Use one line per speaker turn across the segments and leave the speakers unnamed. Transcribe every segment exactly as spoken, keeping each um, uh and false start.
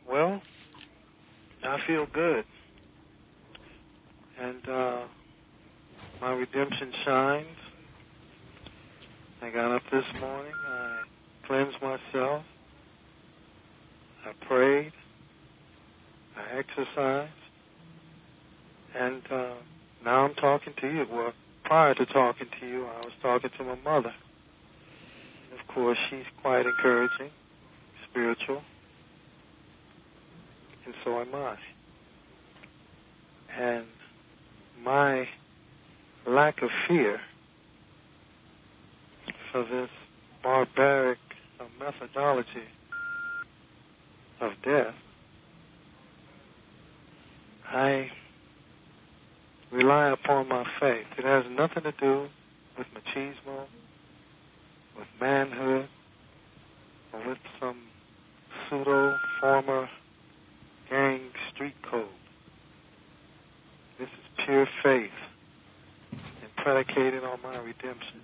Well, I feel good. And uh, my redemption shines. I got up this morning. I cleansed myself. I prayed. I exercised. And uh, now I'm talking to you. Well, prior to talking to you, I was talking to my mother. Of course, she's quite encouraging, spiritual, and so am I. And my lack of fear for this barbaric uh, methodology of death, I rely upon my faith. It has nothing to do with machismo, with manhood, or with some pseudo former gang street code. This is pure faith and predicated on my redemption.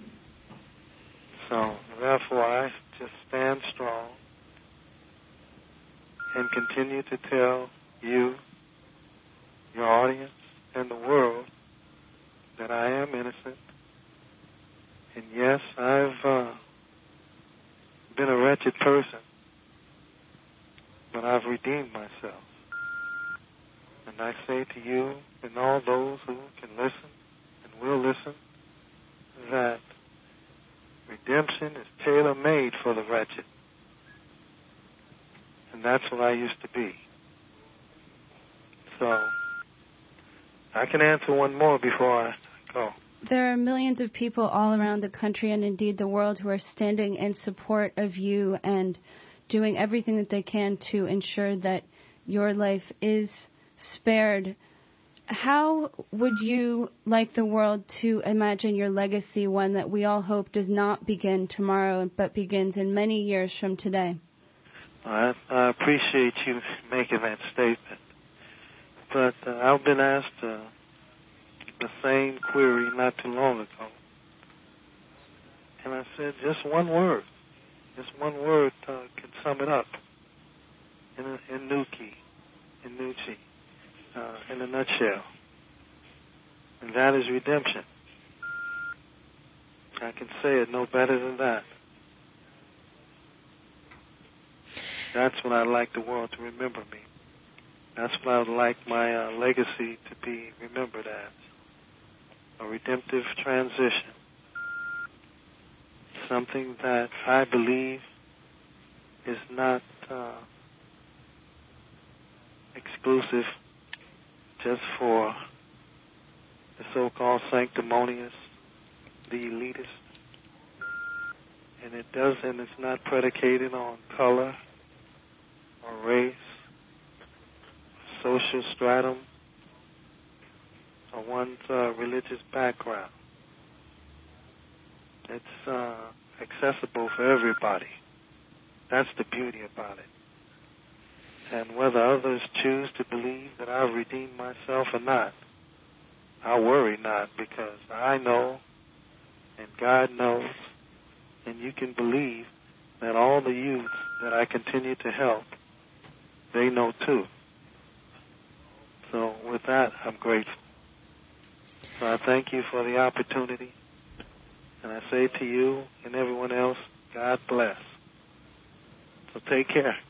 So, therefore, I just stand strong and continue to tell you, your audience, and the world that I am innocent. And yes, I've uh, been a wretched person, but I've redeemed myself. And I say to you and all those who can listen and will listen that redemption is tailor-made for the wretched. And that's what I used to be. So, I can answer one more before I go.
There are millions of people all around the country and indeed the world who are standing in support of you and doing everything that they can to ensure that your life is spared. How would you like the world to imagine your legacy, one that we all hope does not begin tomorrow but begins in many years from today?
I, I appreciate you making that statement. But uh, I've been asked uh, the same query not too long ago. And I said, just one word. Just one word uh, can sum it up in, in Nuki, in Nucci, uh, in a nutshell. And that is redemption. I can say it no better than that. That's what I'd like the world to remember me. That's what I would like my uh, legacy to be remembered as. A redemptive transition. Something that I believe is not uh, exclusive just for the so-called sanctimonious, the elitist. And it doesn't, it's not predicated on color or race, social stratum, or one's uh, religious background. It's uh, accessible for everybody. That's the beauty about it. And whether others choose to believe that I've redeemed myself or not, I worry not, because I know, and God knows, and you can believe that all the youth that I continue to help, they know too. So with that, I'm grateful. So I thank you for the opportunity. And I say to you and everyone else, God bless. So take care.